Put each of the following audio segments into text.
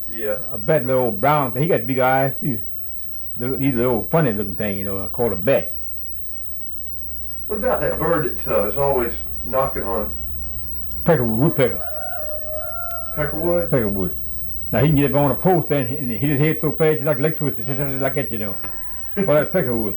Yeah. A bat, little old brown thing. He got big eyes too. He's a little funny looking thing, you know, called a bat. What about that bird that is always knocking on Peckerwood, woodpecker. Peckerwood? Peckerwood. Now he can get up on a post and hit his head so fast like leg twister, like that, you know. Well, that's Peckerwood.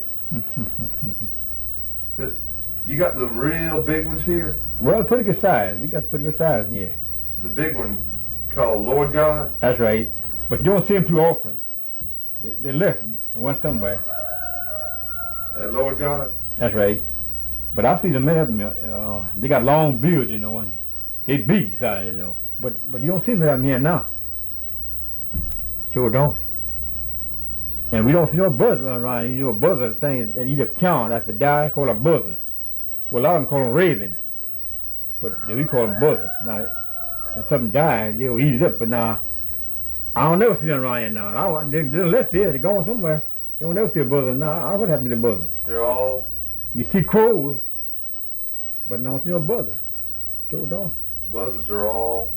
But you got them real big ones here. Well, pretty good size. We got pretty good size in here. The big one called Lord God. That's right. But you don't see them too often. They left and went somewhere. Lord God. That's right. But I see the many of them. They got long beards, you know, and they big size, you know. But you don't see them out here now. Sure don't. And we don't see no buzzards running around. You know, a buzzard thing that eat a cow after die called a buzzard. Well, a lot of them call them ravens, but we call them buzzards. Now, when something dies, they'll eat it up. But now, I don't never see them around here now. They're left here. They're going somewhere. You don't never see a buzzard now. I don't know what happened to the buzzard. They're all. You see crows, but don't see no buzzards. Sure don't. Buzzards are all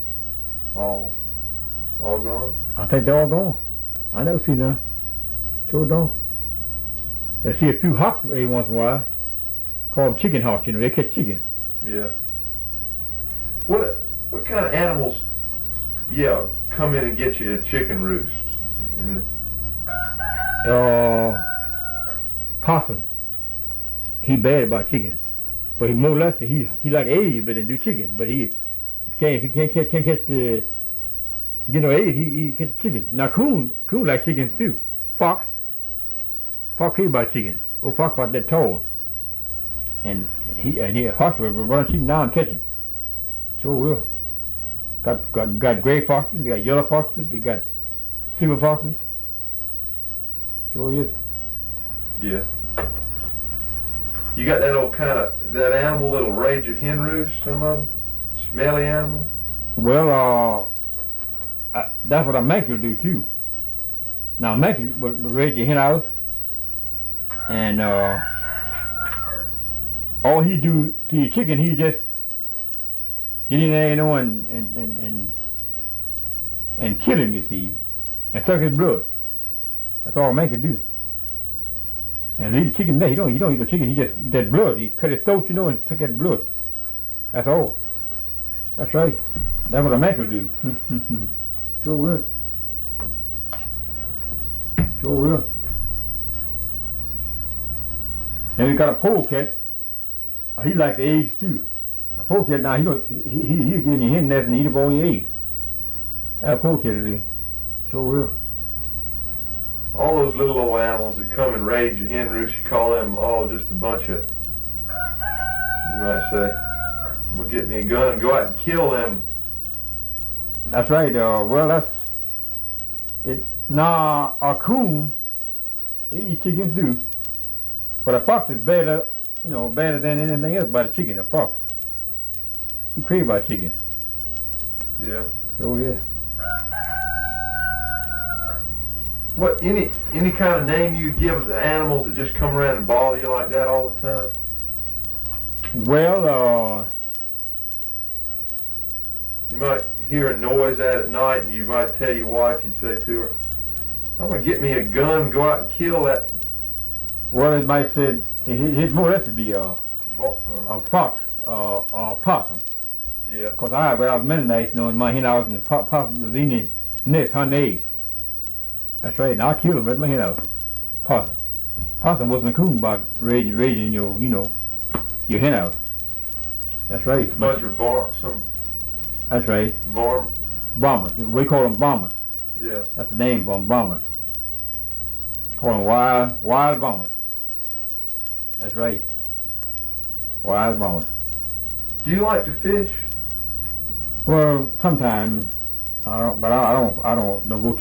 gone. I think they're all gone. I never see none. Sure don't. I see a few hawks every once in a while. Call them chicken hawks, you know. They catch chicken. Yeah. What kind of animals? Yeah, come in and get you a chicken roost. And Possum. He bad about chicken, but he more or less he like eggs, but then do chicken. But he can't catch the eggs. He catch chicken. Now coon like chickens too. Fox crazy about chicken. Oh, fox about that tall, and fox will run chicken down and catch him. Sure will. Got gray foxes. We got yellow foxes. We got silver foxes. Sure is. Yeah. You got that old that animal that'll raise your hen roost, some of them? Smelly animal? Well, that's what a monkey will do too. Now a monkey will raise your hen house, and all he do to your chicken, he just get in there, you know, and kill him, you see, and suck his blood. That's all a monkey do. And leave the chicken there. He don't eat the chicken. He just eat that blood. He cut his throat, you know, and suck that blood. That's all. That's right. That's what a man will do. Sure will. Sure will. Then we got a polecat. He like the eggs too. A polecat now, he'll get in your hen nest and eat up all your eggs. That's a polecat will do. Sure will. All those little old animals that come and raid your hen roost, you call them all just a bunch of, you might say, I'm going to get me a gun and go out and kill them. That's right. Well, that's it. Now, a coon, he eat chickens too. But a fox is better, better than anything else about a chicken, a fox. He crazy about chicken. Yeah. So, yeah. What, any kind of name you give the animals that just come around and bother you like that all the time? Well, you might hear a noise at night and you might tell your wife, you'd say to her, I'm going to get me a gun and go out and kill that. Well, it might say, it's more or less to be a fox or a possum. Yeah. Because when I was Mennonite, in my hen house, and the possum was in the nest hunting eggs. That's right, and I killed him at my hen house. Possum. Possum wasn't a coon about raising your hen house. That's right. Bunch of some. That's right. Bombers. We call them bombers. Yeah. That's the name for them, bombers. Call them wild bombers. That's right. Wild bombers. Do you like to fish? Well, sometimes, but I don't go